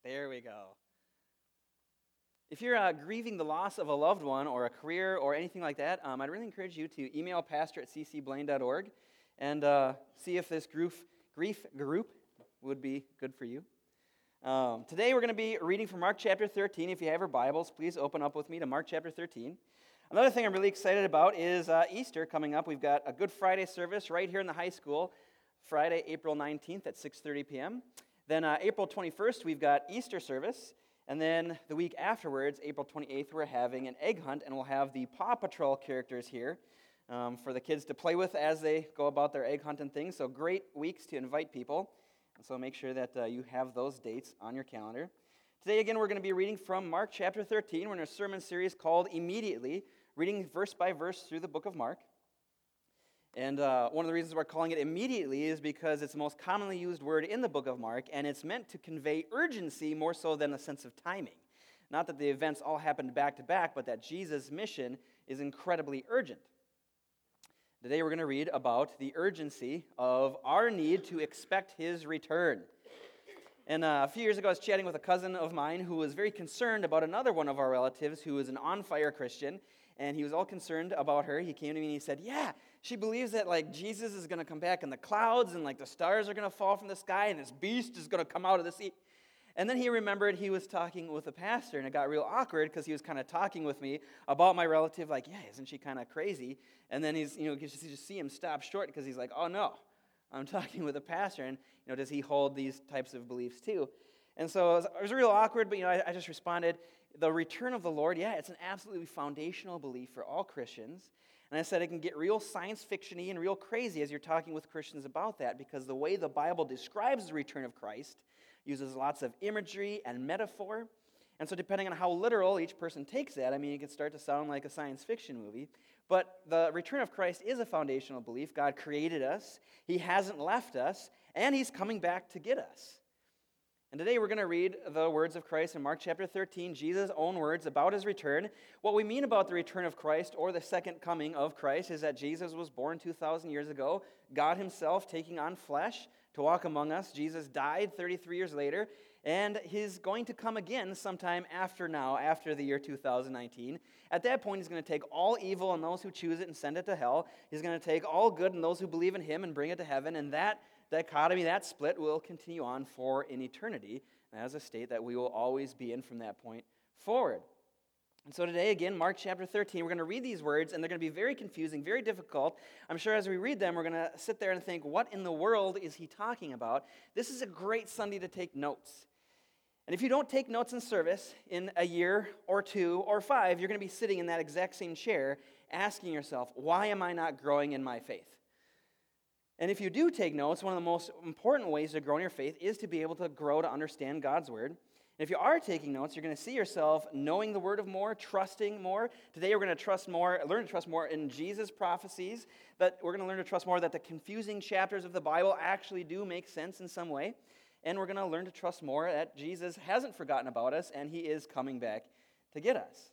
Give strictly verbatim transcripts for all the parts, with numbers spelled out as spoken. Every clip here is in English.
There we go. If you're uh, grieving the loss of a loved one or a career or anything like that, um, I'd really encourage you to email pastor at c c blaine dot org and uh, see if this grief, grief group would be good for you. Um, today we're going to be reading from Mark chapter thirteen. If you have your Bibles, please open up with me to Mark chapter thirteen. Another thing I'm really excited about is uh, Easter coming up. We've got a Good Friday service right here in the high school, Friday, April nineteenth at six thirty p.m. Then uh, April twenty-first, we've got Easter service. And then the week afterwards, April twenty-eighth, we're having an egg hunt, and we'll have the Paw Patrol characters here um, for the kids to play with as they go about their egg hunt and things. So great weeks to invite people. And so make sure that uh, you have those dates on your calendar. Today, again, we're going to be reading from Mark chapter thirteen. We're in a sermon series called Immediately, reading verse by verse through the book of Mark. And uh, one of the reasons we're calling it immediately is because it's the most commonly used word in the book of Mark, and it's meant to convey urgency more so than a sense of timing. Not that the events all happened back to back, but that Jesus' mission is incredibly urgent. Today we're going to read about the urgency of our need to expect his return. And uh, a few years ago, I was chatting with a cousin of mine who was very concerned about another one of our relatives who is an on-fire Christian, and he was all concerned about her. He came to me and he said, yeah, she believes that like Jesus is going to come back in the clouds and like the stars are going to fall from the sky and this beast is going to come out of the sea. And then he remembered he was talking with a pastor, and it got real awkward because he was kind of talking with me about my relative, like, yeah, isn't she kind of crazy? And then he's, you know, you just, you just see him stop short because he's like, oh no, I'm talking with a pastor, and you know, does he hold these types of beliefs too? And so it was, it was real awkward, but you know, I, I just responded, the return of the Lord, yeah, it's an absolutely foundational belief for all Christians. And I said it can get real science fiction-y and real crazy as you're talking with Christians about that, because the way the Bible describes the return of Christ uses lots of imagery and metaphor. And so depending on how literal each person takes that, I mean, it can start to sound like a science fiction movie. But the return of Christ is a foundational belief. God created us. He hasn't left us. And he's coming back to get us. And today we're going to read the words of Christ in Mark chapter thirteen, Jesus' own words about his return. What we mean about the return of Christ or the second coming of Christ is that Jesus was born two thousand years ago, God himself taking on flesh to walk among us. Jesus died thirty-three years later, and he's going to come again sometime after now, after the year two thousand nineteen. At that point, he's going to take all evil and those who choose it and send it to hell. He's going to take all good and those who believe in him and bring it to heaven, and that dichotomy, that split, will continue on for an eternity as a state that we will always be in from that point forward. And so today, again, Mark chapter thirteen, we're going to read these words, and they're going to be very confusing, very difficult. I'm sure as we read them, we're going to sit there and think, what in the world is he talking about? This is a great Sunday to take notes. And if you don't take notes in service in a year or two or five, you're going to be sitting in that exact same chair asking yourself, why am I not growing in my faith? And if you do take notes, one of the most important ways to grow in your faith is to be able to grow to understand God's word. And if you are taking notes, you're going to see yourself knowing the word of more, trusting more. Today we're going to trust more, learn to trust more in Jesus' prophecies. That we're going to learn to trust more that the confusing chapters of the Bible actually do make sense in some way. And we're going to learn to trust more that Jesus hasn't forgotten about us and he is coming back to get us.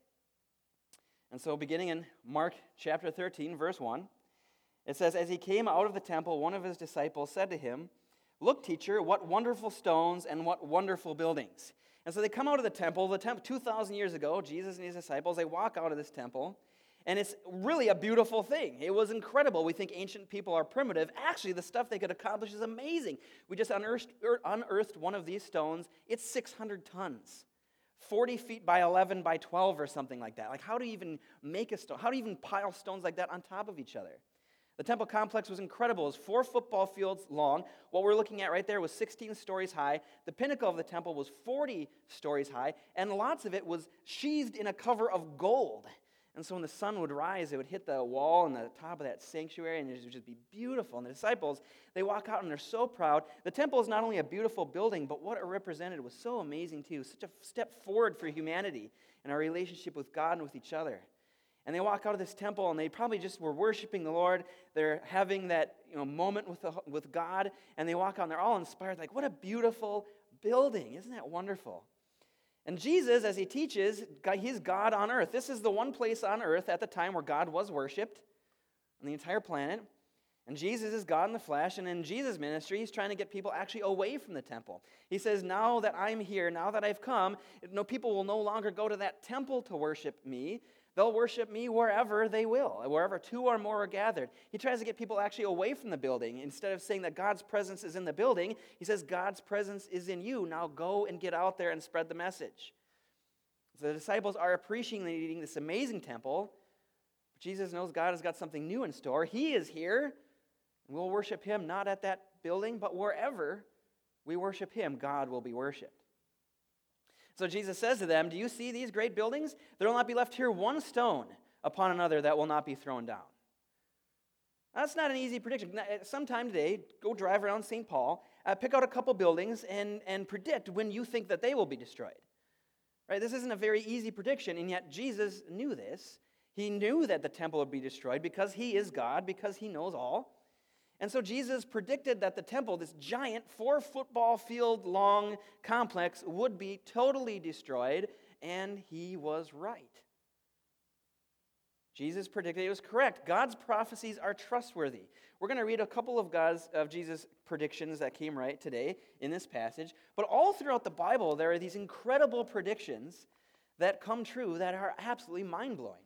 And so beginning in Mark chapter thirteen, verse one, it says, as he came out of the temple, one of his disciples said to him, look, teacher, what wonderful stones and what wonderful buildings. And so they come out of the temple, the temple two thousand years ago, Jesus and his disciples, they walk out of this temple, and it's really a beautiful thing. It was incredible. We think ancient people are primitive. Actually, the stuff they could accomplish is amazing. We just unearthed, unearthed one of these stones. It's six hundred tons. forty feet by eleven by twelve or something like that. Like, how do you even make a stone? How do you even pile stones like that on top of each other? The temple complex was incredible. It was four football fields long. What we're looking at right there was sixteen stories high. The pinnacle of the temple was forty stories high, and lots of it was sheathed in a cover of gold. And so when the sun would rise, it would hit the wall and the top of that sanctuary, and it would just be beautiful. And the disciples, they walk out, and they're so proud. The temple is not only a beautiful building, but what it represented was so amazing, too. Such a step forward for humanity and our relationship with God and with each other. And they walk out of this temple, and they probably just were worshiping the Lord. They're having that, you know, moment with the, with God, and they walk out, and they're all inspired. Like, what a beautiful building. Isn't that wonderful? And Jesus, as he teaches, he's God on earth. This is the one place on earth at the time where God was worshipped on the entire planet. And Jesus is God in the flesh, and in Jesus' ministry, he's trying to get people actually away from the temple. He says, now that I'm here, now that I've come, no, people will no longer go to that temple to worship me. They'll worship me wherever they will, wherever two or more are gathered. He tries to get people actually away from the building. Instead of saying that God's presence is in the building, he says God's presence is in you. Now go and get out there and spread the message. So the disciples are appreciating this amazing temple. But Jesus knows God has got something new in store. He is here. And we'll worship him not at that building, but wherever we worship him, God will be worshiped. So Jesus says to them, do you see these great buildings? There will not be left here one stone upon another that will not be thrown down. That's not an easy prediction. Sometime today, go drive around Saint Paul, uh, pick out a couple buildings, and, and predict when you think that they will be destroyed. Right? This isn't a very easy prediction, and yet Jesus knew this. He knew that the temple would be destroyed because he is God, because he knows all. And so Jesus predicted that the temple, this giant four football field long complex, would be totally destroyed, and he was right. Jesus predicted it was correct. God's prophecies are trustworthy. We're going to read a couple of God's of Jesus' predictions that came right today in this passage, but all throughout the Bible there are these incredible predictions that come true that are absolutely mind-blowing.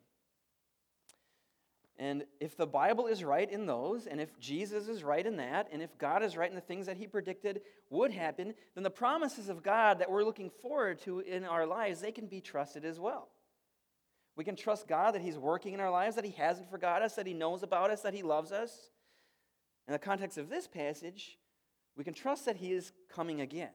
And if the Bible is right in those, and if Jesus is right in that, and if God is right in the things that he predicted would happen, then the promises of God that we're looking forward to in our lives, they can be trusted as well. We can trust God that he's working in our lives, that he hasn't forgot us, that he knows about us, that he loves us. In the context of this passage, we can trust that he is coming again.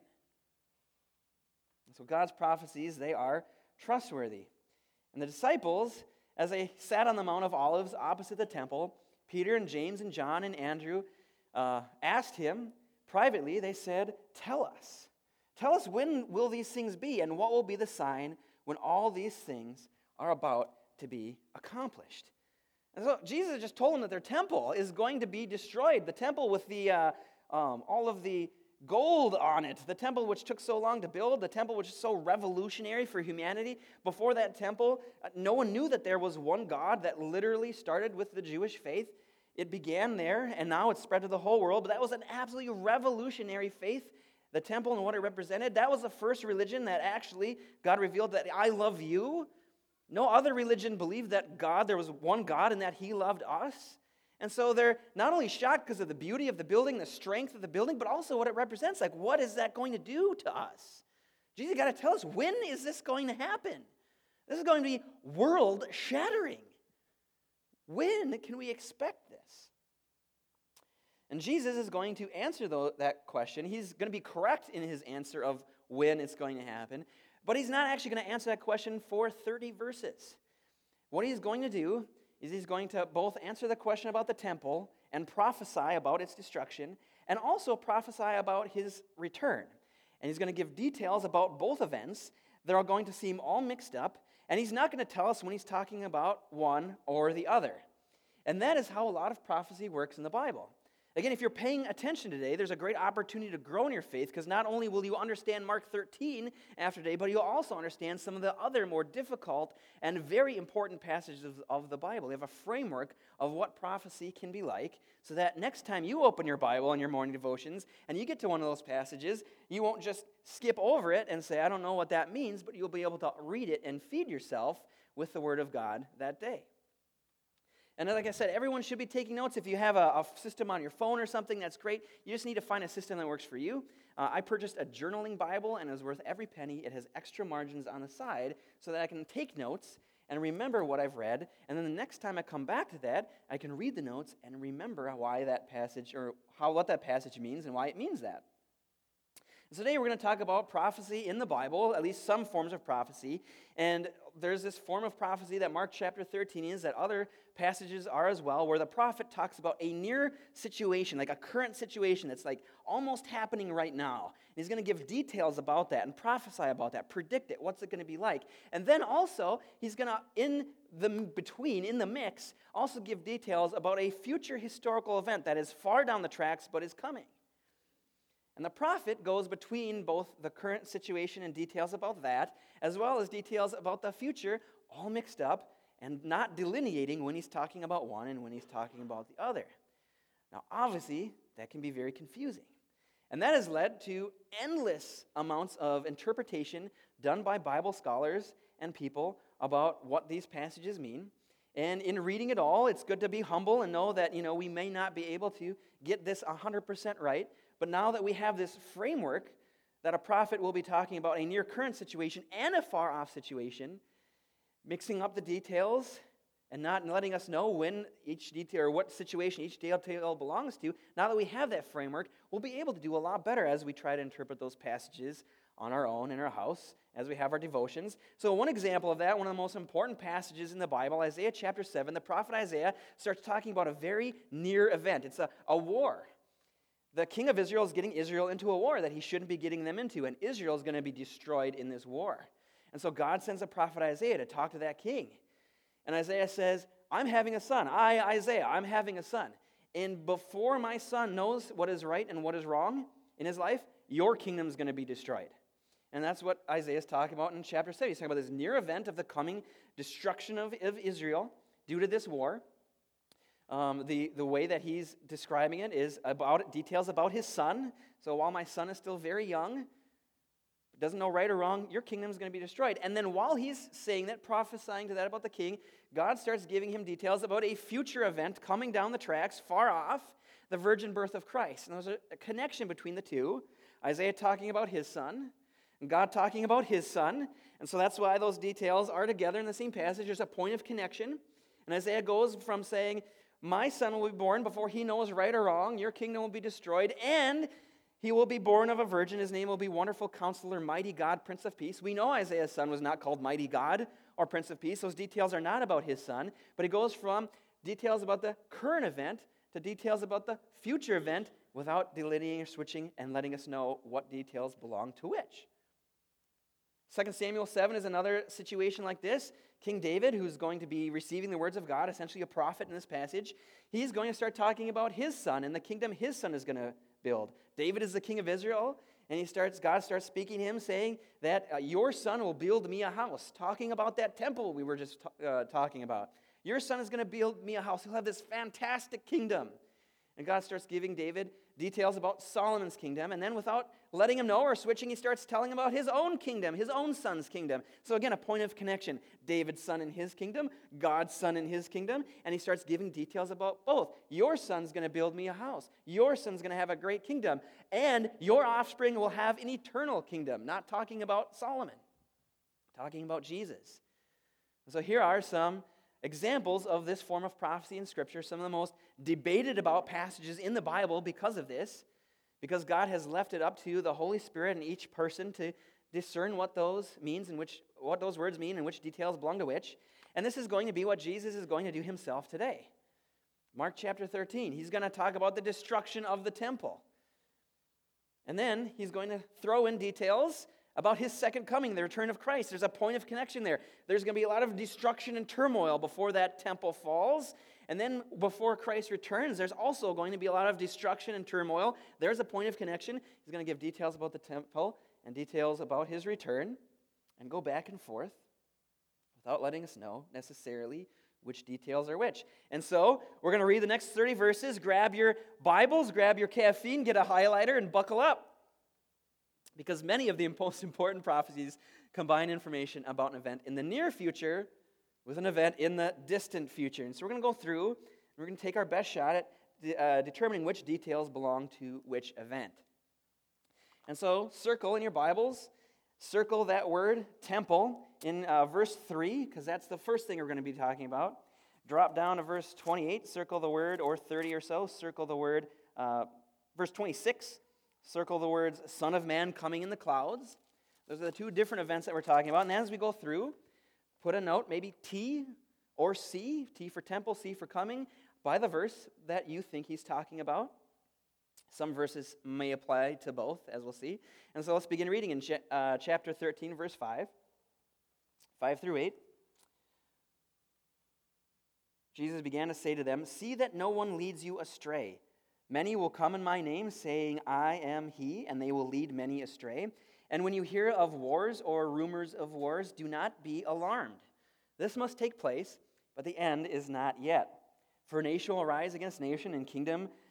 And so God's prophecies, they are trustworthy. And the disciples, as they sat on the Mount of Olives opposite the temple, Peter and James and John and Andrew uh, asked him privately, they said, tell us. Tell us, when will these things be, and what will be the sign when all these things are about to be accomplished? And so Jesus just told them that their temple is going to be destroyed. The temple with the uh, um, all of the gold on it, the temple which took so long to build, the temple which is so revolutionary for humanity. Before that temple, uh, no one knew that there was one God that literally started with the Jewish faith. It began there, and now it's spread to the whole world, but that was an absolutely revolutionary faith. The temple and what it represented, that was the first religion that actually God revealed that I love you. No other religion believed that God, there was one God and that he loved us. And so they're not only shocked because of the beauty of the building, the strength of the building, but also what it represents. Like, what is that going to do to us? Jesus, you got to tell us, when is this going to happen? This is going to be world-shattering. When can we expect this? And Jesus is going to answer the, that question. He's going to be correct in his answer of when it's going to happen. But he's not actually going to answer that question for thirty verses. What he's going to do is he's going to both answer the question about the temple and prophesy about its destruction, and also prophesy about his return. And he's going to give details about both events. They're going to seem all mixed up, and he's not going to tell us when he's talking about one or the other. And that is how a lot of prophecy works in the Bible. Again, if you're paying attention today, there's a great opportunity to grow in your faith, because not only will you understand Mark thirteen after today, but you'll also understand some of the other more difficult and very important passages of, of the Bible. You have a framework of what prophecy can be like, so that next time you open your Bible in your morning devotions and you get to one of those passages, you won't just skip over it and say, I don't know what that means, but you'll be able to read it and feed yourself with the Word of God that day. And like I said, everyone should be taking notes. If you have a, a system on your phone or something, that's great. You just need to find a system that works for you. Uh, I purchased a journaling Bible, and it was worth every penny. It has extra margins on the side so that I can take notes and remember what I've read. And then the next time I come back to that, I can read the notes and remember why that passage, or how what that passage means and why it means that. So today we're going to talk about prophecy in the Bible, at least some forms of prophecy. And there's this form of prophecy that Mark chapter thirteen is, that other passages are as well, where the prophet talks about a near situation, like a current situation that's like almost happening right now. And he's going to give details about that and prophesy about that, predict it, what's it going to be like. And then also, he's going to, in the between, in the mix, also give details about a future historical event that is far down the tracks but is coming. And the prophet goes between both the current situation and details about that, as well as details about the future, all mixed up, and not delineating when he's talking about one and when he's talking about the other. Now, obviously, that can be very confusing. And that has led to endless amounts of interpretation done by Bible scholars and people about what these passages mean. And in reading it all, it's good to be humble and know that, you know, we may not be able to get this one hundred percent right. But now that we have this framework that a prophet will be talking about a near current situation and a far off situation, mixing up the details and not letting us know when each detail or what situation each detail belongs to, now that we have that framework, we'll be able to do a lot better as we try to interpret those passages on our own in our house, as we have our devotions. So one example of that, one of the most important passages in the Bible, Isaiah chapter seven, the prophet Isaiah starts talking about a very near event. It's a, a war. The king of Israel is getting Israel into a war that he shouldn't be getting them into, and Israel is going to be destroyed in this war. And so God sends a prophet Isaiah to talk to that king. And Isaiah says, I'm having a son. I, Isaiah, I'm having a son. And before my son knows what is right and what is wrong in his life, your kingdom is going to be destroyed. And that's what Isaiah is talking about in chapter seven. He's talking about this near event of the coming destruction of, of Israel due to this war. Um, the, the way that he's describing it is about details about his son. So while my son is still very young, doesn't know right or wrong, your kingdom is going to be destroyed. And then while he's saying that, prophesying to that about the king, God starts giving him details about a future event coming down the tracks, far off, the virgin birth of Christ. And there's a connection between the two. Isaiah talking about his son, and God talking about his son. And so that's why those details are together in the same passage. There's a point of connection. And Isaiah goes from saying, my son will be born before he knows right or wrong, your kingdom will be destroyed, and he will be born of a virgin. His name will be Wonderful Counselor, Mighty God, Prince of Peace. We know Isaiah's son was not called Mighty God or Prince of Peace. Those details are not about his son. But he goes from details about the current event to details about the future event without delineating or switching and letting us know what details belong to which. Second Samuel seven is another situation like this. King David, who's going to be receiving the words of God, essentially a prophet in this passage, he's going to start talking about his son and the kingdom his son is going to build. David is the king of Israel, and he starts. God starts speaking to him, saying that uh, your son will build me a house, talking about that temple we were just t- uh, talking about. Your son is going to build me a house. He'll have this fantastic kingdom. And God starts giving David details about Solomon's kingdom, and then without letting him know or switching, he starts telling about his own kingdom, his own son's kingdom. So again, a point of connection. David's son in his kingdom, God's son in his kingdom, and he starts giving details about both. Your son's going to build me a house. Your son's going to have a great kingdom, and your offspring will have an eternal kingdom. Not talking about Solomon, talking about Jesus. So here are some examples of this form of prophecy in Scripture, some of the most debated about passages in the Bible because of this, because God has left it up to the Holy Spirit and each person to discern what those means and which what those words mean and which details belong to which. And this is going to be what Jesus is going to do himself today. Mark chapter thirteen, he's going to talk about the destruction of the temple. And then he's going to throw in details about his second coming, the return of Christ. There's a point of connection there. There's going to be a lot of destruction and turmoil before that temple falls. And then before Christ returns, there's also going to be a lot of destruction and turmoil. There's a point of connection. He's going to give details about the temple and details about his return and go back and forth without letting us know necessarily which details are which. And so we're going to read the next thirty verses. Grab your Bibles, grab your caffeine, get a highlighter, and buckle up. Because many of the most important prophecies combine information about an event in the near future with an event in the distant future. And so we're going to go through, and we're going to take our best shot at de- uh, determining which details belong to which event. And so circle in your Bibles, circle that word temple in uh, verse three, because that's the first thing we're going to be talking about. Drop down to verse twenty-eight, circle the word, or thirty or so, circle the word, uh, verse twenty-six, circle the words Son of Man coming in the clouds. Those are the two different events that we're talking about. And as we go through, put a note, maybe T or C, T for temple, C for coming, by the verse that you think he's talking about. Some verses may apply to both, as we'll see. And so let's begin reading in cha- uh, chapter thirteen, verse five. five through eight. Jesus began to say to them, "See that no one leads you astray. Many will come in my name, saying, 'I am he,' and they will lead many astray. And when you hear of wars or rumors of wars, do not be alarmed. This must take place, but the end is not yet. For nation will rise against nation, and kingdom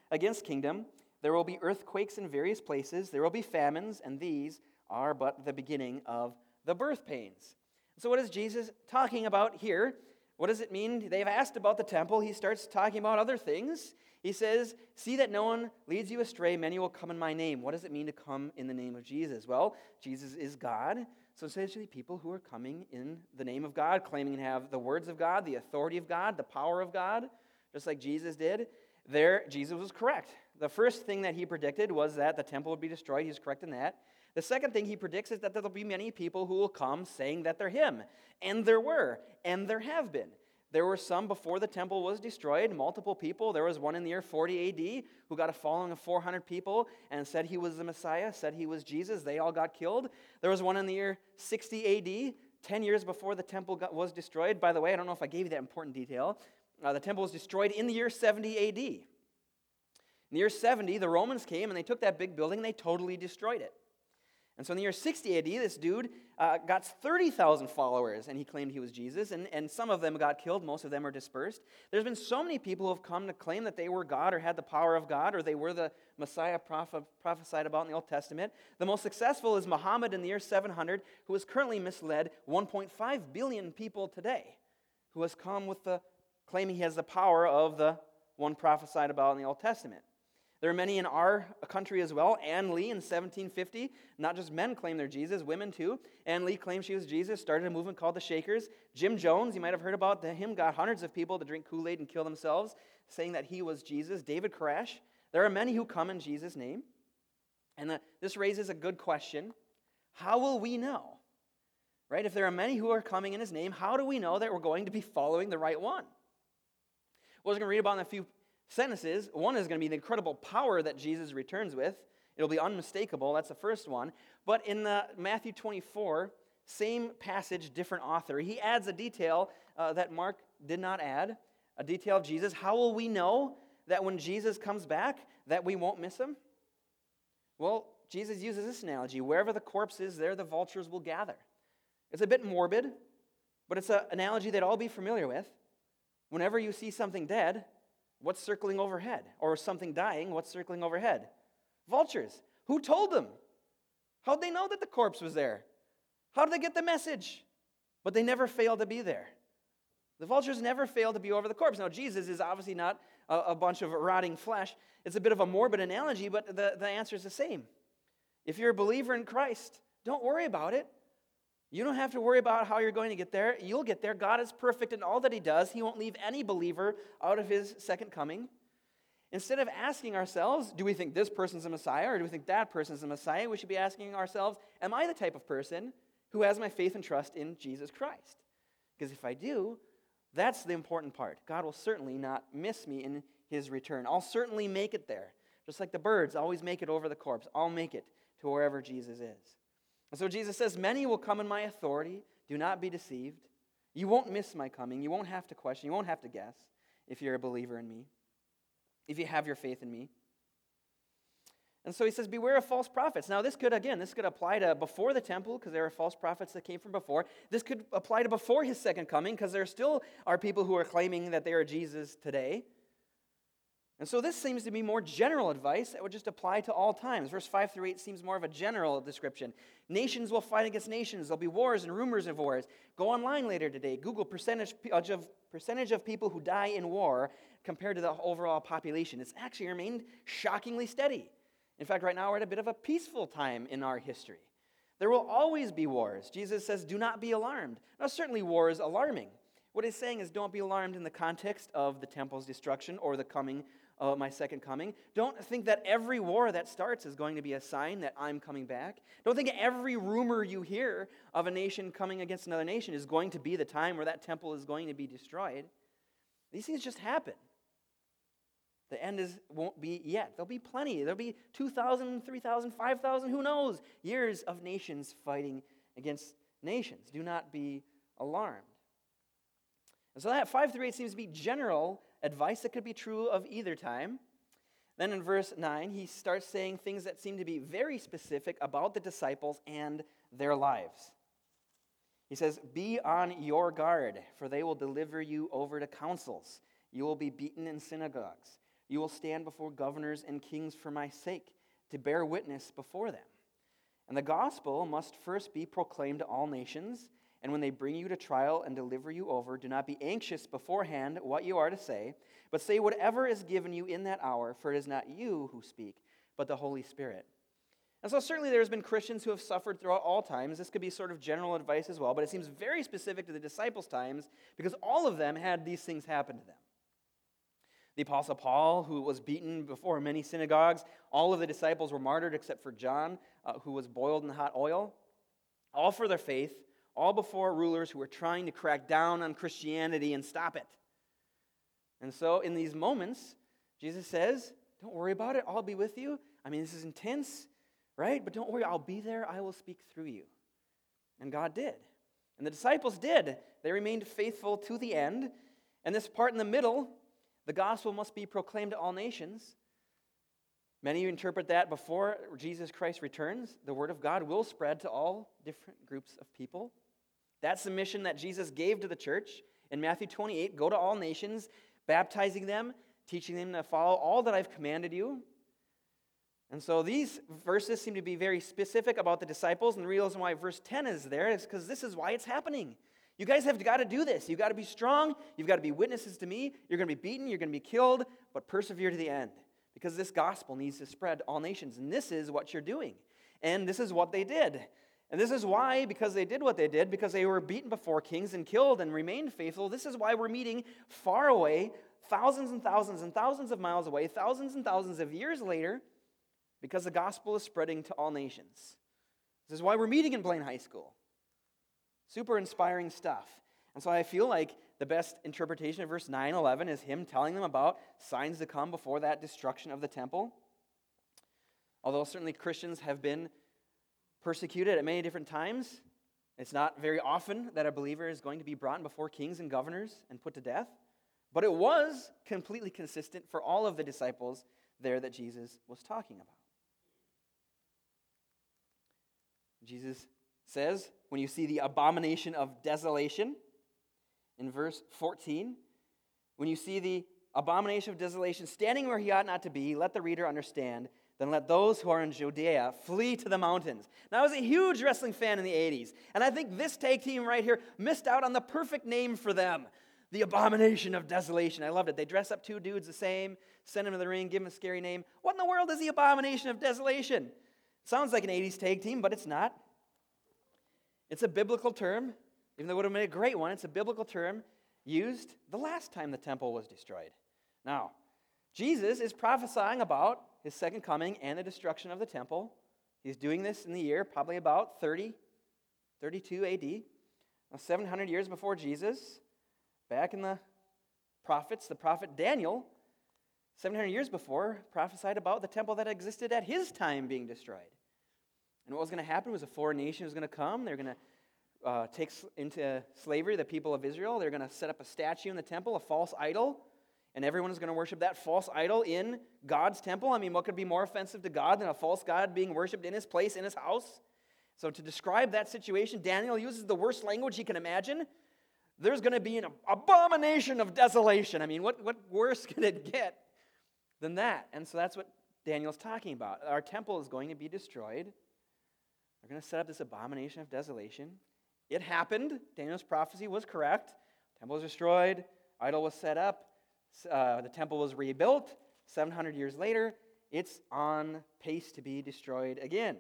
against kingdom. There will be earthquakes in various places. There will be famines, and these are but the beginning of the birth pains. So what is Jesus talking about here? What does it mean? They've asked about the temple. He starts talking about other things. He says, see that no one leads you astray. Many will come in my name. What does it mean to come in the name of Jesus? Well, Jesus is God. So essentially people who are coming in the name of God, claiming to have the words of God, the authority of God, the power of God, just like Jesus did, there Jesus was correct. The first thing that he predicted was that the temple would be destroyed. He's correct in that. The second thing he predicts is that there will be many people who will come saying that they're him. And there were, and there have been. There were some before the temple was destroyed, multiple people. There was one in the year forty A D who got a following of four hundred people and said he was the Messiah, said he was Jesus. They all got killed. There was one in the year sixty A D, ten years before the temple got, was destroyed. By the way, I don't know if I gave you that important detail. Uh, the temple was destroyed in the year seventy A D. In the year seventy, the Romans came and they took that big building and they totally destroyed it. And so in the year sixty A D, this dude uh, got thirty thousand followers, and he claimed he was Jesus, and, and some of them got killed, most of them are dispersed. There's been so many people who have come to claim that they were God or had the power of God, or they were the Messiah proph- prophesied about in the Old Testament. The most successful is Muhammad in the year seven hundred, who has currently misled one point five billion people today, who has come with the claiming he has the power of the one prophesied about in the Old Testament. There are many in our country as well. Anne Lee in seventeen fifty, not just men claim they're Jesus, women too. Anne Lee claimed she was Jesus, started a movement called the Shakers. Jim Jones, you might have heard about him, got hundreds of people to drink Kool-Aid and kill themselves, saying that he was Jesus. David Koresh. There are many who come in Jesus' name. And the, this raises a good question. How will we know? Right? If there are many who are coming in his name, how do we know that we're going to be following the right one? Well, we're going to read about in a few sentences. One is going to be the incredible power that Jesus returns with. It'll be unmistakable. That's the first one. But in the Matthew twenty-four, same passage, different author, he adds a detail uh, that Mark did not add, a detail of Jesus. How will we know that when Jesus comes back that we won't miss him? Well, Jesus uses this analogy. Wherever the corpse is, there the vultures will gather. It's a bit morbid, but it's an analogy that I'll be familiar with. Whenever you see something dead, what's circling overhead? Or something dying, what's circling overhead? Vultures. Who told them? How'd they know that the corpse was there? How did they get the message? But they never fail to be there. The vultures never fail to be over the corpse. Now, Jesus is obviously not a, a bunch of rotting flesh. It's a bit of a morbid analogy, but the, the answer is the same. If you're a believer in Christ, don't worry about it. You don't have to worry about how you're going to get there. You'll get there. God is perfect in all that he does. He won't leave any believer out of his second coming. Instead of asking ourselves, do we think this person's a Messiah or do we think that person's a Messiah, we should be asking ourselves, am I the type of person who has my faith and trust in Jesus Christ? Because if I do, that's the important part. God will certainly not miss me in his return. I'll certainly make it there. Just like the birds always make it over the corpse. I'll make it to wherever Jesus is. And so Jesus says, many will come in my authority. Do not be deceived. You won't miss my coming. You won't have to question. You won't have to guess if you're a believer in me, if you have your faith in me. And so he says, beware of false prophets. Now this could, again, this could apply to before the temple because there are false prophets that came from before. This could apply to before his second coming because there still are people who are claiming that they are Jesus today. And so this seems to be more general advice that would just apply to all times. Verse five through eight seems more of a general description. Nations will fight against nations. There'll be wars and rumors of wars. Go online later today. Google percentage of, percentage of people who die in war compared to the overall population. It's actually remained shockingly steady. In fact, right now we're at a bit of a peaceful time in our history. There will always be wars. Jesus says, do not be alarmed. Now, certainly war is alarming. What he's saying is don't be alarmed in the context of the temple's destruction or the coming of my second coming. Don't think that every war that starts is going to be a sign that I'm coming back. Don't think every rumor you hear of a nation coming against another nation is going to be the time where that temple is going to be destroyed. These things just happen. The end is won't be yet. There'll be plenty. There'll be two thousand, three thousand, five thousand, who knows, years of nations fighting against nations. Do not be alarmed. And so that five through eight seems to be general advice that could be true of either time. Then in verse nine, he starts saying things that seem to be very specific about the disciples and their lives. He says, be on your guard, for they will deliver you over to councils. You will be beaten in synagogues. You will stand before governors and kings for my sake, to bear witness before them. And the gospel must first be proclaimed to all nations, and when they bring you to trial and deliver you over, do not be anxious beforehand what you are to say, but say whatever is given you in that hour, for it is not you who speak, but the Holy Spirit. And so certainly there's been Christians who have suffered throughout all times. This could be sort of general advice as well, but it seems very specific to the disciples' times because all of them had these things happen to them. The Apostle Paul, who was beaten before many synagogues, all of the disciples were martyred except for John, uh, who was boiled in hot oil, all for their faith, all before rulers who were trying to crack down on Christianity and stop it. And so in these moments, Jesus says, don't worry about it, I'll be with you. I mean, this is intense, right? But don't worry, I'll be there, I will speak through you. And God did. And the disciples did. They remained faithful to the end. And this part in the middle, the gospel must be proclaimed to all nations. Many interpret that before Jesus Christ returns, the word of God will spread to all different groups of people. That's the mission that Jesus gave to the church in Matthew twenty-eight. Go to all nations, baptizing them, teaching them to follow all that I've commanded you. And so these verses seem to be very specific about the disciples, and the reason why verse ten is there is because this is why it's happening. You guys have got to do this. You've got to be strong. You've got to be witnesses to me. You're going to be beaten. You're going to be killed, but persevere to the end because this gospel needs to spread to all nations, and this is what you're doing. And this is what they did. And this is why, because they did what they did, because they were beaten before kings and killed and remained faithful, this is why we're meeting far away, thousands and thousands and thousands of miles away, thousands and thousands of years later, because the gospel is spreading to all nations. This is why we're meeting in Blaine High School. Super inspiring stuff. And so I feel like the best interpretation of verse nine, eleven is him telling them about signs to come before that destruction of the temple. Although certainly Christians have been persecuted at many different times, it's not very often that a believer is going to be brought before kings and governors and put to death. But it was completely consistent for all of the disciples there that Jesus was talking about. Jesus says, when you see the abomination of desolation, in verse fourteen, when you see the abomination of desolation standing where he ought not to be, let the reader understand, then let those who are in Judea flee to the mountains. Now, I was a huge wrestling fan in the eighties, and I think this tag team right here missed out on the perfect name for them, the abomination of desolation. I loved it. They dress up two dudes the same, send them to the ring, give them a scary name. What in the world is the abomination of desolation? It sounds like an eighties tag team, but it's not. It's a biblical term, even though it would have been a great one. It's a biblical term used the last time the temple was destroyed. Now, Jesus is prophesying about his second coming and the destruction of the temple. He's doing this in the year probably about thirty, thirty-two A D, now seven hundred years before Jesus. Back in the prophets, the prophet Daniel, seven hundred years before, prophesied about the temple that existed at his time being destroyed. And what was going to happen was a foreign nation was going to come. They're going to uh, take into slavery the people of Israel. They're going to set up a statue in the temple, a false idol, and everyone is going to worship that false idol in God's temple. I mean, what could be more offensive to God than a false god being worshipped in his place, in his house? So to describe that situation, Daniel uses the worst language he can imagine. There's going to be an abomination of desolation. I mean, what, what worse can it get than that? And so that's what Daniel's talking about. Our temple is going to be destroyed. They're going to set up this abomination of desolation. It happened. Daniel's prophecy was correct. Temple was destroyed. Idol was set up. Uh, the temple was rebuilt. seven hundred years later, it's on pace to be destroyed again.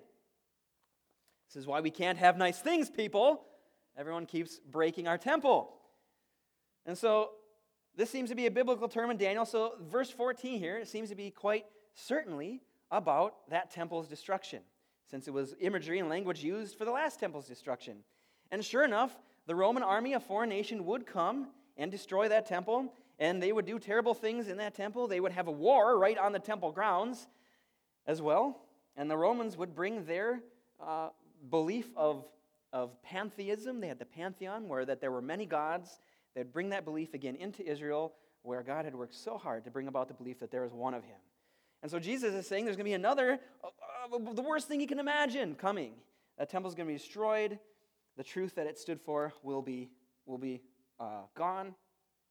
This is why we can't have nice things, people. Everyone keeps breaking our temple. And so this seems to be a biblical term in Daniel. So verse fourteen here, it seems to be quite certainly about that temple's destruction, since it was imagery and language used for the last temple's destruction. And sure enough, the Roman army, a foreign nation, would come and destroy that temple, and they would do terrible things in that temple. They would have a war right on the temple grounds as well, and the Romans would bring their uh, belief of, of pantheism. They had the pantheon, where that there were many gods. They'd bring that belief again into Israel, where God had worked so hard to bring about the belief that there was one of him. And so Jesus is saying there's going to be another, uh, uh, the worst thing you can imagine coming. That temple's going to be destroyed. The truth that it stood for will be, will be uh, gone.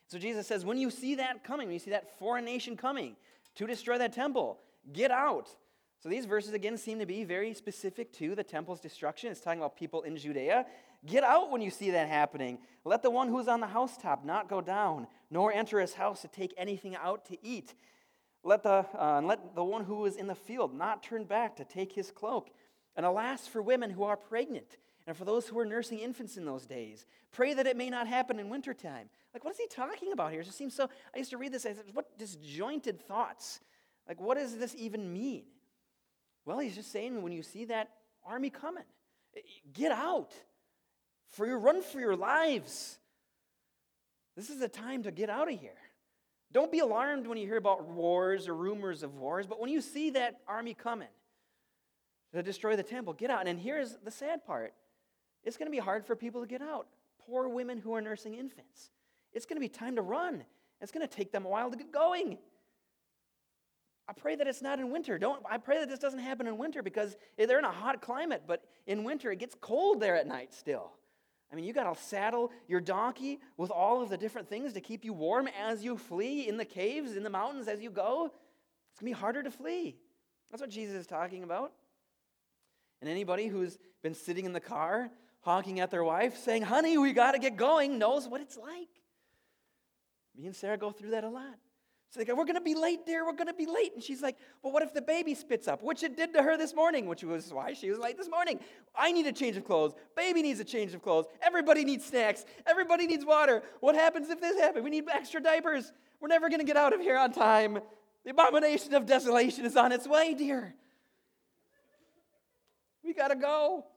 So Jesus says, when you see that coming, when you see that foreign nation coming to destroy that temple, get out. So these verses, again, seem to be very specific to the temple's destruction. It's talking about people in Judea. Get out when you see that happening. Let the one who is on the housetop not go down, nor enter his house to take anything out to eat. Let the, uh, let the one who is in the field not turn back to take his cloak. And alas for women who are pregnant, and for those who are nursing infants in those days. Pray that it may not happen in wintertime. Like, what is he talking about here? It just seems so, I used to read this, I said, what disjointed thoughts? Like, what does this even mean? Well, he's just saying when you see that army coming, get out. For your run for your lives. This is the time to get out of here. Don't be alarmed when you hear about wars or rumors of wars, but when you see that army coming to destroy the temple, get out. And here's the sad part. It's going to be hard for people to get out. Poor women who are nursing infants. It's going to be time to run. It's going to take them a while to get going. I pray that it's not in winter. Don't. I pray that this doesn't happen in winter because they're in a hot climate, but in winter it gets cold there at night still. I mean, you got to saddle your donkey with all of the different things to keep you warm as you flee in the caves, in the mountains as you go. It's going to be harder to flee. That's what Jesus is talking about. And anybody who's been sitting in the car, honking at their wife, saying, honey, we got to get going, knows what it's like. Me and Sarah go through that a lot. So they go, we're going to be late, dear, we're going to be late. And she's like, well, what if the baby spits up? Which it did to her this morning, which was why she was late this morning. I need a change of clothes. Baby needs a change of clothes. Everybody needs snacks. Everybody needs water. What happens if this happens? We need extra diapers. We're never going to get out of here on time. The abomination of desolation is on its way, dear. We got to go.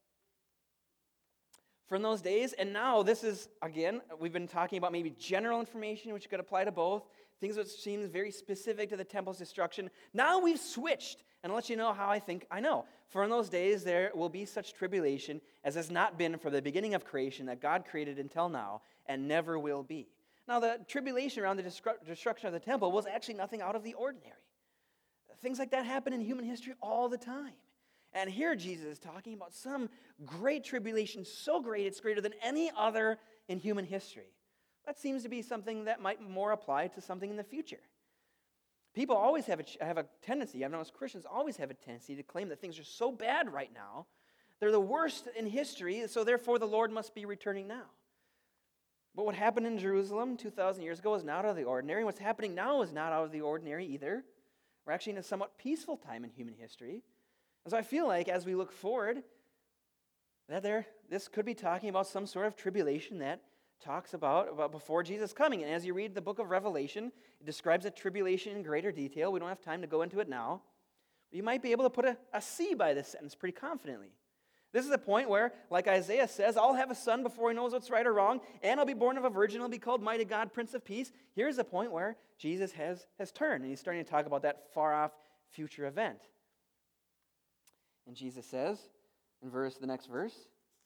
From those days, and now this is, again, we've been talking about maybe general information, which could apply to both, things that seem very specific to the temple's destruction. Now we've switched, and I'll let you know how I think I know. For in those days there will be such tribulation as has not been from the beginning of creation that God created until now, and never will be. Now the tribulation around the destruction of the temple was actually nothing out of the ordinary. Things like that happen in human history all the time. And here Jesus is talking about some great tribulation, so great it's greater than any other in human history. That seems to be something that might more apply to something in the future. People always have a, have a tendency, I've noticed Christians always have a tendency to claim that things are so bad right now, they're the worst in history, so therefore the Lord must be returning now. But what happened in Jerusalem two thousand years ago is not out of the ordinary. What's happening now is not out of the ordinary either. We're actually in a somewhat peaceful time in human history. And so I feel like as we look forward, that there, this could be talking about some sort of tribulation that talks about, about before Jesus coming. And as you read the book of Revelation, it describes a tribulation in greater detail. We don't have time to go into it now. But you might be able to put a, a C by this sentence pretty confidently. This is a point where, like Isaiah says, I'll have a son before he knows what's right or wrong, and I'll be born of a virgin, he'll be called Mighty God, Prince of Peace. Here's a point where Jesus has, has turned, and he's starting to talk about that far-off future event. And Jesus says, in verse, the next verse,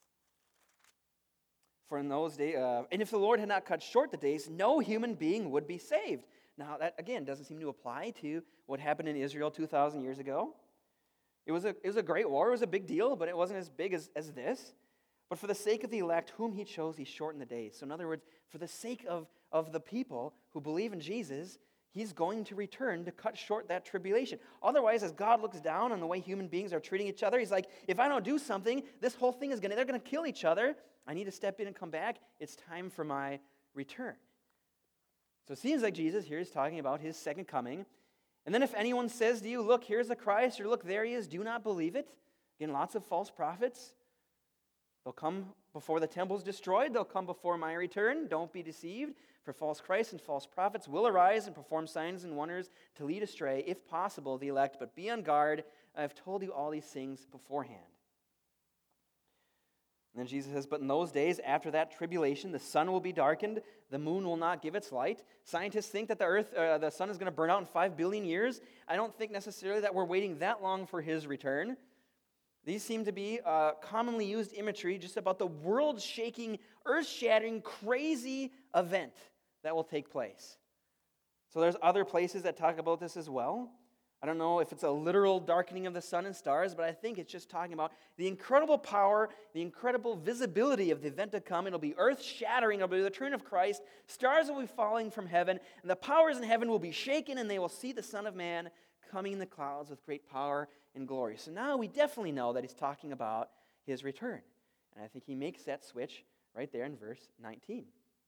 for in those days, uh, and if the Lord had not cut short the days, no human being would be saved. Now, that, again, doesn't seem to apply to what happened in Israel two thousand years ago. It was a, it was a great war. It was a big deal, but it wasn't as big as, as this. But for the sake of the elect, whom he chose, he shortened the days. So in other words, for the sake of, of the people who believe in Jesus, he's going to return to cut short that tribulation. Otherwise, as God looks down on the way human beings are treating each other, he's like, if I don't do something, this whole thing is going to, they're going to kill each other. I need to step in and come back. It's time for my return. So it seems like Jesus here is talking about his second coming. And then if anyone says to you, look, here's the Christ, or look, there he is, do not believe it. Again, lots of false prophets. They'll come before the temple's destroyed. They'll come before my return. Don't be deceived. For false Christs and false prophets will arise and perform signs and wonders to lead astray, if possible, the elect. But be on guard. I have told you all these things beforehand. And then Jesus says, but in those days, after that tribulation, the sun will be darkened, the moon will not give its light. Scientists think that the earth, uh, the sun is going to burn out in five billion years. I don't think necessarily that we're waiting that long for his return. These seem to be uh, commonly used imagery just about the world-shaking, earth-shattering, crazy event that will take place. So there's other places that talk about this as well. I don't know if it's a literal darkening of the sun and stars, but I think it's just talking about the incredible power, the incredible visibility of the event to come. It'll be earth-shattering. It'll be the return of Christ. Stars will be falling from heaven, and the powers in heaven will be shaken, and they will see the Son of Man coming in the clouds with great power and glory. So now we definitely know that he's talking about his return. And I think he makes that switch right there in verse nineteen.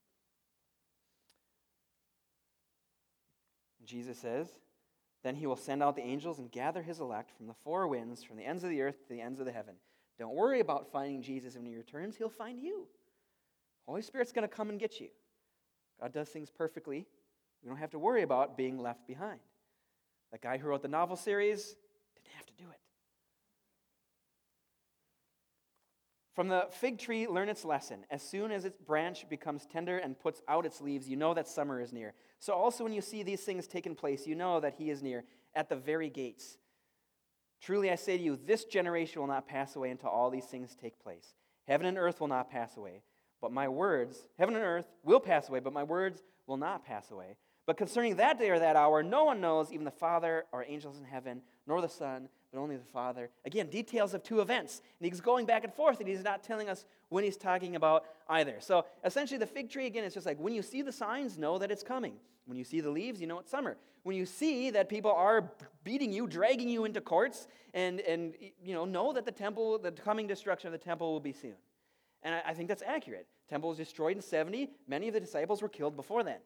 Jesus says, "Then he will send out the angels and gather his elect from the four winds, from the ends of the earth to the ends of the heaven." Don't worry about finding Jesus when he returns. He'll find you. Holy Spirit's going to come and get you. God does things perfectly. We don't have to worry about being left behind. That guy who wrote the novel series didn't have to do it. From the fig tree, learn its lesson. As soon as its branch becomes tender and puts out its leaves, you know that summer is near. So also when you see these things taking place, you know that he is near, at the very gates. Truly I say to you, this generation will not pass away until all these things take place. Heaven and earth will not pass away, but my words, heaven and earth will pass away, but my words will not pass away. But concerning that day or that hour, no one knows, even the Father or angels in heaven, nor the Son, but only the Father. Again, details of two events. And he's going back and forth, and he's not telling us when he's talking about either. So essentially, the fig tree, again, it's just like when you see the signs, know that it's coming. When you see the leaves, you know it's summer. When you see that people are beating you, dragging you into courts, and, and you know, know that the temple, the coming destruction of the temple will be soon. And I, I think that's accurate. The temple was destroyed in seventy. Many of the disciples were killed before then.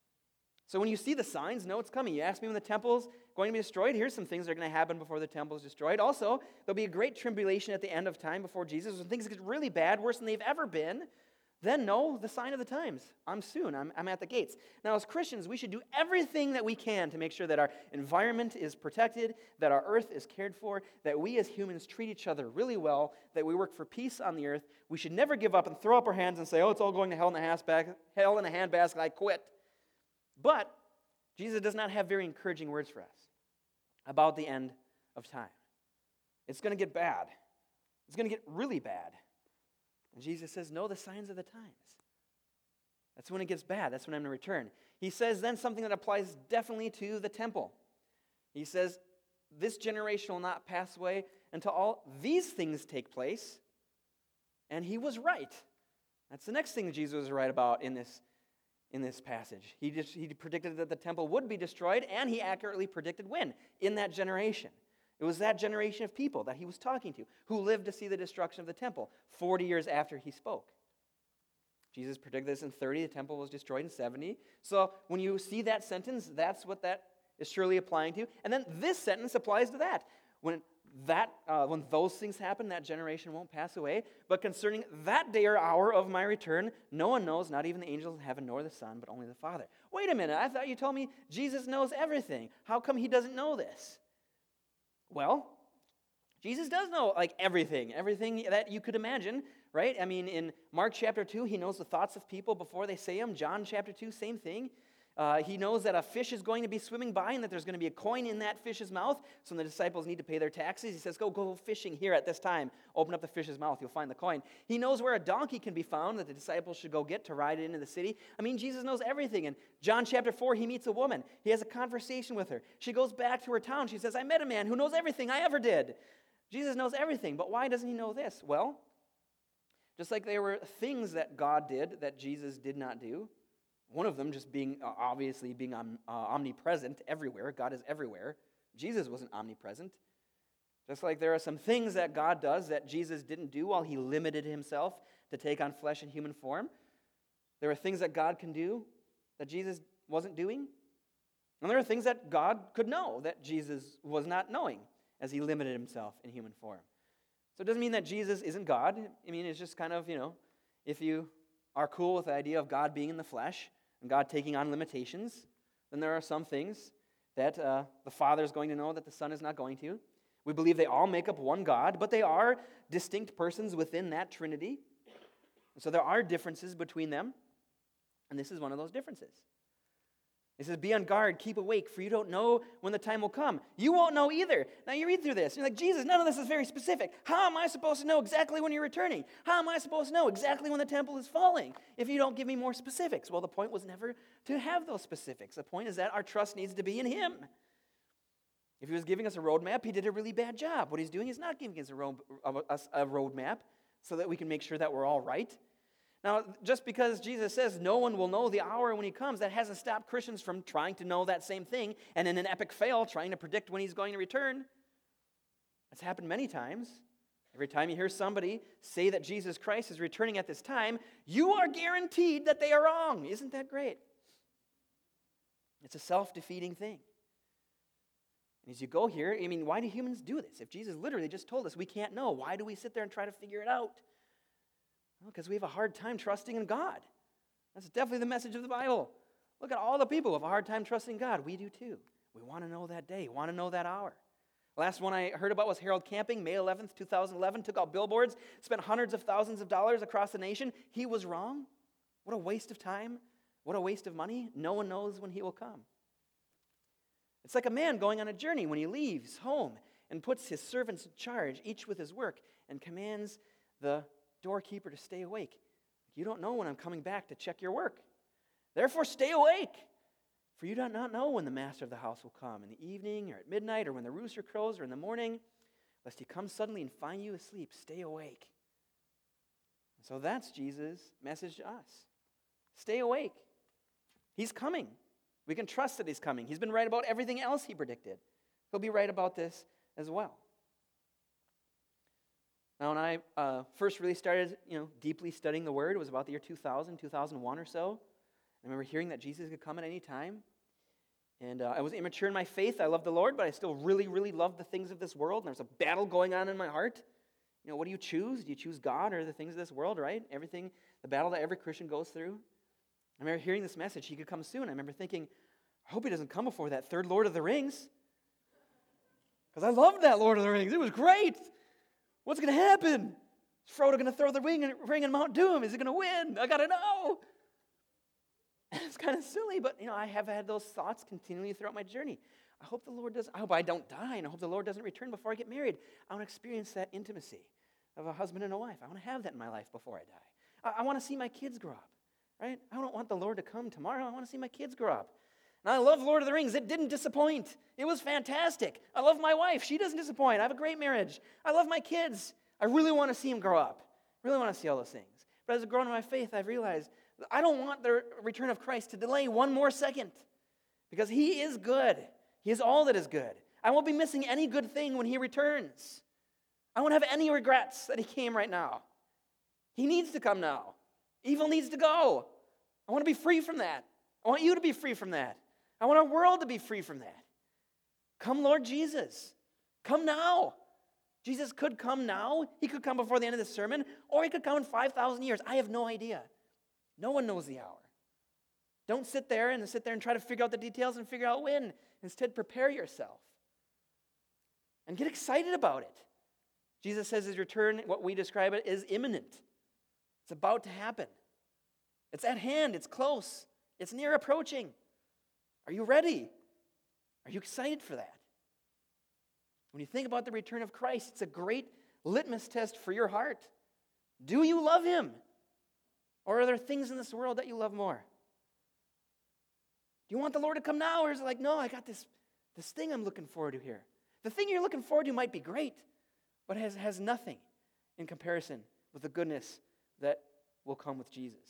So when you see the signs, know it's coming. You ask me when the temple's going to be destroyed, here's some things that are going to happen before the temple is destroyed. Also, there'll be a great tribulation at the end of time before Jesus. When things get really bad, worse than they've ever been, then know the sign of the times. I'm soon. I'm, I'm at the gates. Now, as Christians, we should do everything that we can to make sure that our environment is protected, that our earth is cared for, that we as humans treat each other really well, that we work for peace on the earth. We should never give up and throw up our hands and say, oh, it's all going to hell in a handbasket, hell in a handbasket, I quit. But Jesus does not have very encouraging words for us about the end of time. It's going to get bad. It's going to get really bad. And Jesus says, know the signs of the times. That's when it gets bad. That's when I'm going to return. He says then something that applies definitely to the temple. He says, this generation will not pass away until all these things take place. And he was right. That's the next thing Jesus was right about in this In this passage. He, just, he predicted that the temple would be destroyed, and he accurately predicted when? In that generation. It was that generation of people that he was talking to who lived to see the destruction of the temple forty years after he spoke. Jesus predicted this in thirty. The temple was destroyed in seventy. So when you see that sentence, that's what that is surely applying to. And then this sentence applies to that. When that uh, when those things happen, that generation won't pass away. But concerning that day or hour of my return, no one knows, not even the angels in heaven, nor the Son, but only the Father. Wait a minute, I thought you told me Jesus knows everything. How come he doesn't know this? Well, Jesus does know, like, everything, everything that you could imagine, right? I mean, in Mark chapter two, he knows the thoughts of people before they say them. John chapter two, same thing. Uh, he knows that a fish is going to be swimming by and that there's going to be a coin in that fish's mouth. So when the disciples need to pay their taxes, he says, go, go fishing here at this time. Open up the fish's mouth. You'll find the coin. He knows where a donkey can be found that the disciples should go get to ride it into the city. I mean, Jesus knows everything. In John chapter four, he meets a woman. He has a conversation with her. She goes back to her town. She says, I met a man who knows everything I ever did. Jesus knows everything. But why doesn't he know this? Well, just like there were things that God did that Jesus did not do, one of them just being, uh, obviously, being um, uh, omnipresent everywhere. God is everywhere. Jesus wasn't omnipresent. Just like there are some things that God does that Jesus didn't do while he limited himself to take on flesh and human form. There are things that God can do that Jesus wasn't doing. And there are things that God could know that Jesus was not knowing as he limited himself in human form. So it doesn't mean that Jesus isn't God. I mean, it's just kind of, you know, if you are cool with the idea of God being in the flesh, and God taking on limitations, then there are some things that uh, the Father is going to know that the Son is not going to. We believe they all make up one God, but they are distinct persons within that Trinity. And so there are differences between them, and this is one of those differences. It says, be on guard, keep awake, for you don't know when the time will come. You won't know either. Now you read through this, and you're like, Jesus, none of this is very specific. How am I supposed to know exactly when you're returning? How am I supposed to know exactly when the temple is falling if you don't give me more specifics? Well, the point was never to have those specifics. The point is that our trust needs to be in him. If he was giving us a roadmap, he did a really bad job. What he's doing is not giving us a, road, us a roadmap so that we can make sure that we're all right. Now, just because Jesus says no one will know the hour when he comes, that hasn't stopped Christians from trying to know that same thing and in an epic fail, trying to predict when he's going to return. That's happened many times. Every time you hear somebody say that Jesus Christ is returning at this time, you are guaranteed that they are wrong. Isn't that great? It's a self-defeating thing. And as you go here, I mean, why do humans do this? If Jesus literally just told us we can't know, why do we sit there and try to figure it out? Well, because we have a hard time trusting in God. That's definitely the message of the Bible. Look at all the people who have a hard time trusting God. We do too. We want to know that day, want to know that hour. Last one I heard about was Harold Camping, May eleventh, two thousand eleven, took out billboards, spent hundreds of thousands of dollars across the nation. He was wrong. What a waste of time. What a waste of money. No one knows when he will come. It's like a man going on a journey when he leaves home and puts his servants in charge, each with his work, and commands the doorkeeper to stay awake. You don't know when I'm coming back to check your work. Therefore, stay awake. For you do not know when the master of the house will come, in the evening or at midnight or when the rooster crows or in the morning, lest he come suddenly and find you asleep. Stay awake. So that's Jesus' message to us. Stay awake. He's coming. We can trust that he's coming. He's been right about everything else he predicted. He'll be right about this as well. Now, when I uh, first really started, you know, deeply studying the Word, it was about the year two thousand, two thousand one or so. I remember hearing that Jesus could come at any time. And uh, I was immature in my faith. I loved the Lord, but I still really, really loved the things of this world. And there's a battle going on in my heart. You know, what do you choose? Do you choose God or the things of this world, right? Everything, the battle that every Christian goes through. I remember hearing this message, he could come soon. I remember thinking, I hope he doesn't come before that third Lord of the Rings. Because I loved that Lord of the Rings. It was great. What's going to happen? Is Frodo going to throw the ring, ring in Mount Doom? Is he going to win? I got to know. It's kind of silly, but you know, I have had those thoughts continually throughout my journey. I hope the Lord does. I hope I don't die, and I hope the Lord doesn't return before I get married. I want to experience that intimacy of a husband and a wife. I want to have that in my life before I die. I, I want to see my kids grow up, right? I don't want the Lord to come tomorrow. I want to see my kids grow up. And I love Lord of the Rings. It didn't disappoint. It was fantastic. I love my wife. She doesn't disappoint. I have a great marriage. I love my kids. I really want to see them grow up. Really want to see all those things. But as I've grown in my faith, I've realized I don't want the return of Christ to delay one more second, because he is good. He is all that is good. I won't be missing any good thing when he returns. I won't have any regrets that he came right now. He needs to come now. Evil needs to go. I want to be free from that. I want you to be free from that. I want our world to be free from that. Come, Lord Jesus. Come now. Jesus could come now. He could come before the end of this sermon, or he could come in five thousand years. I have no idea. No one knows the hour. Don't sit there and sit there and try to figure out the details and figure out when. Instead, prepare yourself. And get excited about it. Jesus says his return, what we describe it, is imminent. It's about to happen. It's at hand. It's close. It's near approaching. Are you ready? Are you excited for that? When you think about the return of Christ, it's a great litmus test for your heart. Do you love him? Or are there things in this world that you love more? Do you want the Lord to come now? Or is it like, no, I got this, this thing I'm looking forward to here. The thing you're looking forward to might be great, but has, has nothing in comparison with the goodness that will come with Jesus.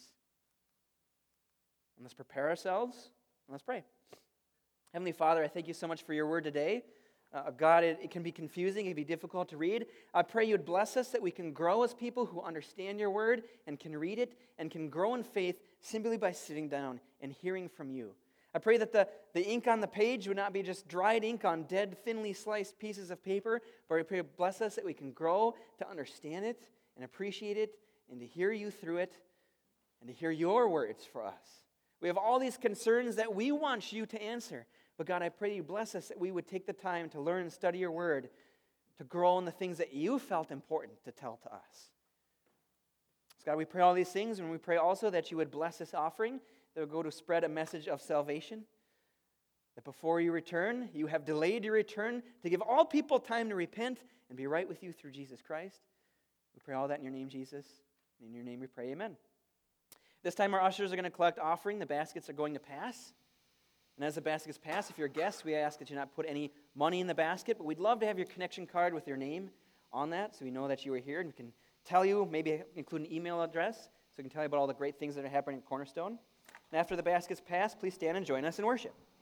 And let's prepare ourselves, and let's pray. Heavenly Father, I thank you so much for your word today. Uh, God, it, it can be confusing, it can be difficult to read. I pray you would bless us that we can grow as people who understand your word and can read it and can grow in faith simply by sitting down and hearing from you. I pray that the, the ink on the page would not be just dried ink on dead, thinly sliced pieces of paper, but I pray you bless us that we can grow to understand it and appreciate it and to hear you through it and to hear your words for us. We have all these concerns that we want you to answer. But God, I pray you bless us that we would take the time to learn and study your word, to grow in the things that you felt important to tell to us. So God, we pray all these things, and we pray also that you would bless this offering, that would go to spread a message of salvation, that before you return, you have delayed your return to give all people time to repent and be right with you through Jesus Christ. We pray all that in your name, Jesus. In your name we pray, amen. This time our ushers are going to collect offering. The baskets are going to pass. And as the baskets pass, if you're a guest, we ask that you not put any money in the basket, but we'd love to have your connection card with your name on that so we know that you were here, and we can tell you, maybe include an email address so we can tell you about all the great things that are happening at Cornerstone. And after the baskets pass, please stand and join us in worship.